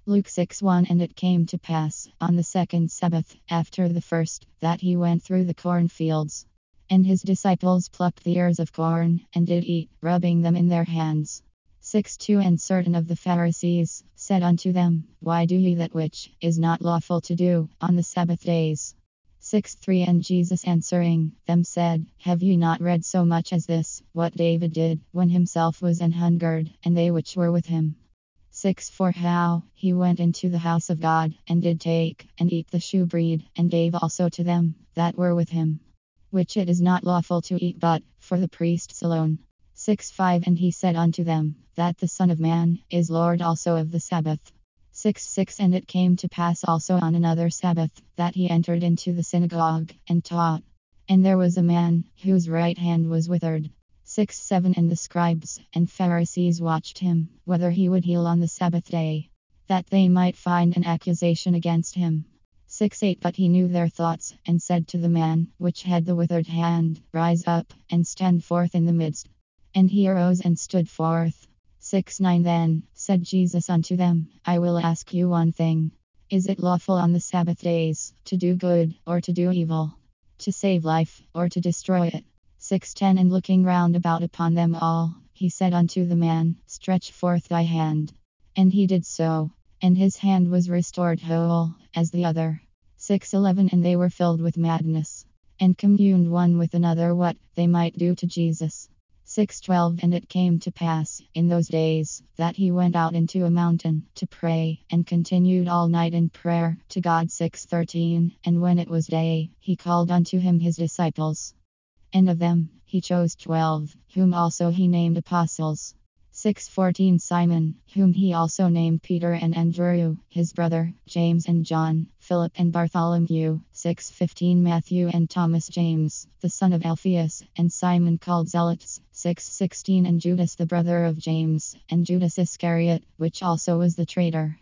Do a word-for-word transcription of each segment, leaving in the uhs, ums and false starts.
Luke six one. And it came to pass on the second Sabbath after the first that he went through the cornfields. And his disciples plucked the ears of corn and did eat, rubbing them in their hands. six two. And certain of the Pharisees said unto them, Why do ye that which is not lawful to do on the Sabbath days? six three. And Jesus answering them said, Have ye not read so much as this, what David did, when himself was an hungered, and they which were with him? six four. How he went into the house of God, and did take and eat the shewbread, and gave also to them that were with him, which it is not lawful to eat but for the priests alone. six five. And he said unto them, That the Son of Man is Lord also of the Sabbath. six six. And it came to pass also on another Sabbath, that he entered into the synagogue, and taught. And there was a man, whose right hand was withered. six seven. And the scribes and Pharisees watched him, whether he would heal on the Sabbath day, that they might find an accusation against him. six eight. But he knew their thoughts, and said to the man which had the withered hand, Rise up, and stand forth in the midst. And he arose and stood forth. six nine. Then said Jesus unto them, I will ask you one thing. Is it lawful on the Sabbath days to do good, or to do evil? To save life, or to destroy it? six ten. And looking round about upon them all, he said unto the man, Stretch forth thy hand. And he did so, and his hand was restored whole, as the other. six eleven. And they were filled with madness, and communed one with another what they might do to Jesus. six twelve. And it came to pass in those days that he went out into a mountain to pray, and continued all night in prayer to God. six thirteen. And when it was day, he called unto him his disciples. And of them he chose twelve, whom also he named apostles. six fourteen. Simon, whom he also named Peter, and Andrew, his brother, James and John, Philip and Bartholomew. six fifteen. Matthew and Thomas, James, the son of Alphaeus, and Simon called Zealots. six sixteen. And Judas the brother of James, and Judas Iscariot, which also was the traitor.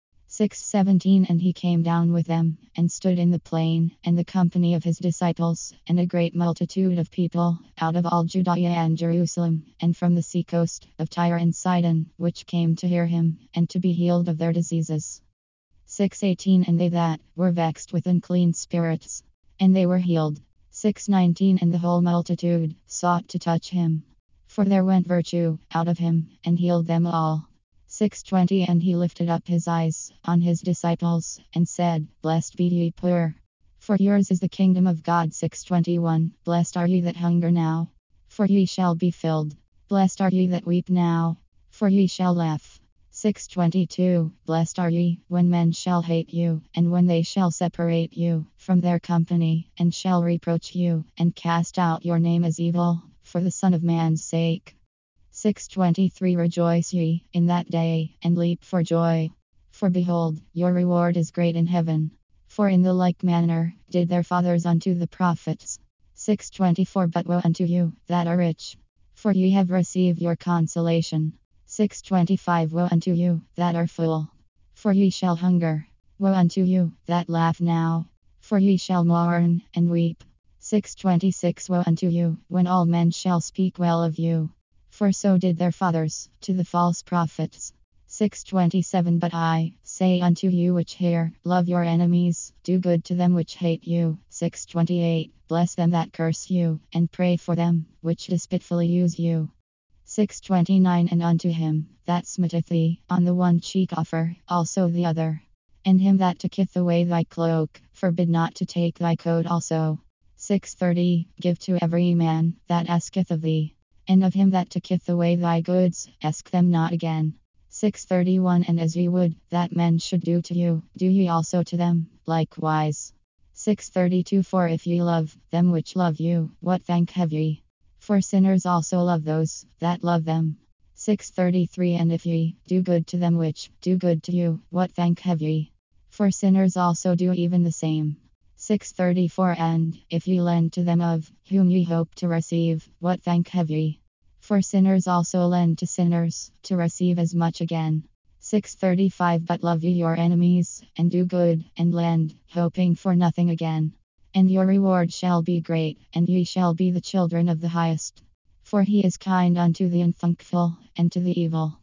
six seventeen. And he came down with them, and stood in the plain, and the company of his disciples, and a great multitude of people, out of all Judea and Jerusalem, and from the sea coast of Tyre and Sidon, which came to hear him, and to be healed of their diseases. six eighteen. And they that were vexed with unclean spirits, and they were healed. six nineteen. And the whole multitude sought to touch him, for there went virtue out of him, and healed them all. six twenty. And he lifted up his eyes on his disciples, and said, Blessed be ye poor, for yours is the kingdom of God. six twenty-one. Blessed are ye that hunger now, for ye shall be filled. Blessed are ye that weep now, for ye shall laugh. six twenty-two. Blessed are ye when men shall hate you, and when they shall separate you from their company, and shall reproach you, and cast out your name as evil, for the Son of Man's sake. six twenty-three. Rejoice ye in that day, and leap for joy, for behold, your reward is great in heaven. For in the like manner did their fathers unto the prophets. six twenty-four. But woe unto you that are rich, for ye have received your consolation. six twenty-five. Woe unto you that are full, for ye shall hunger. Woe unto you that laugh now, for ye shall mourn and weep. six twenty-six. Woe unto you when all men shall speak well of you, for so did their fathers to the false prophets. six twenty-seven. But I say unto you which hear, love your enemies, do good to them which hate you. six twenty-eight. Bless them that curse you, and pray for them which despitefully use you. six twenty-nine. And unto him that smiteth thee on the one cheek offer also the other, and him that taketh away thy cloak forbid not to take thy coat also. six thirty. Give to every man that asketh of thee, and of him that taketh away thy goods, ask them not again. six thirty-one. And as ye would that men should do to you, do ye also to them likewise. six thirty-two. For if ye love them which love you, what thank have ye? For sinners also love those that love them. six thirty-three. And if ye do good to them which do good to you, what thank have ye? For sinners also do even the same. six thirty-four. And if ye lend to them of whom ye hope to receive, what thank have ye? For sinners also lend to sinners, to receive as much again. six thirty-five. But love ye your enemies, and do good, and lend, hoping for nothing again. And your reward shall be great, and ye shall be the children of the highest. For he is kind unto the unthankful, and to the evil.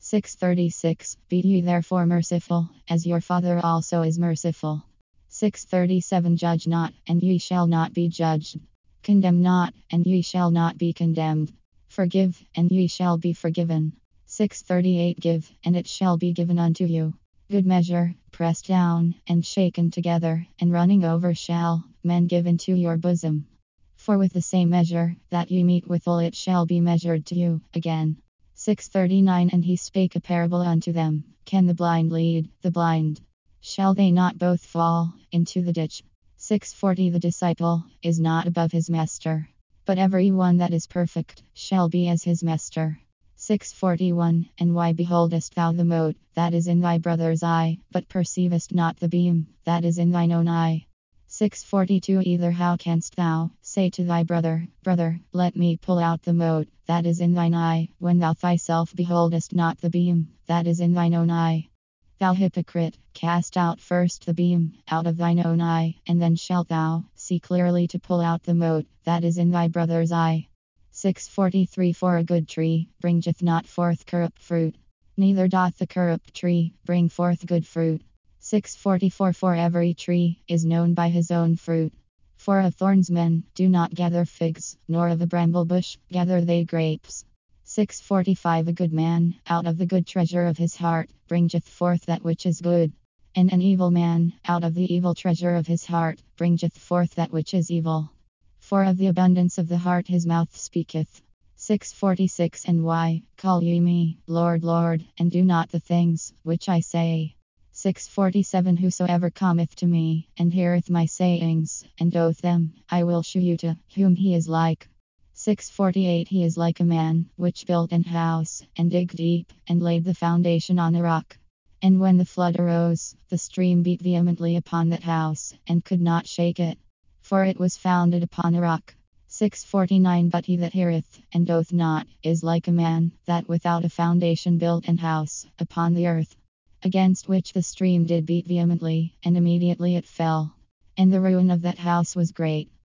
six thirty-six Be ye therefore merciful, as your Father also is merciful. six thirty-seven Judge not, and ye shall not be judged. Condemn not, and ye shall not be condemned. Forgive, and ye shall be forgiven. six thirty-eight Give, and it shall be given unto you. Good measure, pressed down, and shaken together, and running over shall men give into your bosom. For with the same measure that ye meet withal it shall be measured to you again. six thirty-nine And he spake a parable unto them. Can the blind lead the blind? Shall they not both fall into the ditch? six forty The disciple is not above his master, but every one that is perfect shall be as his master. six forty-one And why beholdest thou the mote that is in thy brother's eye, but perceivest not the beam that is in thine own eye? six forty-two Either how canst thou say to thy brother, Brother, let me pull out the mote that is in thine eye, when thou thyself beholdest not the beam that is in thine own eye? Thou hypocrite, cast out first the beam out of thine own eye, and then shalt thou see clearly to pull out the mote that is in thy brother's eye. six forty-three For a good tree bringeth not forth corrupt fruit, neither doth the corrupt tree bring forth good fruit. six forty-four For every tree is known by his own fruit. For of thorns men do not gather figs, nor of a bramble bush gather they grapes. six forty-five A good man out of the good treasure of his heart bringeth forth that which is good, and an evil man out of the evil treasure of his heart bringeth forth that which is evil. For of the abundance of the heart his mouth speaketh. six forty-six And why call ye me, Lord, Lord, and do not the things which I say? six forty-seven Whosoever cometh to me, and heareth my sayings, and doeth them, I will shew you to whom he is like. six forty-eight He is like a man which built an house, and digged deep, and laid the foundation on a rock. And when the flood arose, the stream beat vehemently upon that house, and could not shake it, for it was founded upon a rock. six forty-nine But he that heareth, and doeth not, is like a man that without a foundation built an house upon the earth, against which the stream did beat vehemently, and immediately it fell. And the ruin of that house was great.